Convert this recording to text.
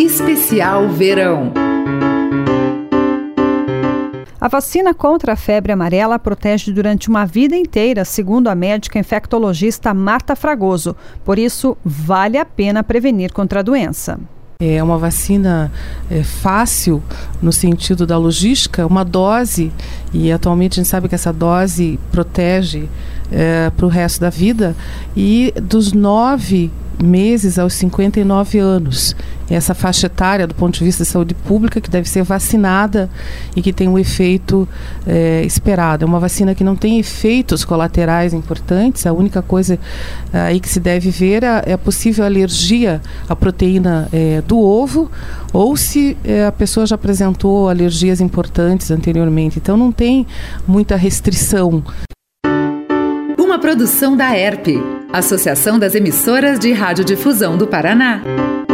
Especial Verão. A vacina contra a febre amarela protege durante uma vida inteira, segundo a médica infectologista Marta Fragoso. Por isso, vale a pena prevenir contra a doença. É uma vacina fácil no sentido da logística, uma dose, e atualmente a gente sabe que essa dose protege para o resto da vida, e dos 9 meses aos 59 anos. Essa faixa etária, do ponto de vista de saúde pública, que deve ser vacinada e que tem um efeito esperado. É uma vacina que não tem efeitos colaterais importantes. A única coisa aí que se deve ver é a possível alergia à proteína do ovo, ou se a pessoa já apresentou alergias importantes anteriormente. Então não tem muita restrição. Uma produção da ERP, Associação das Emissoras de Radiodifusão do Paraná.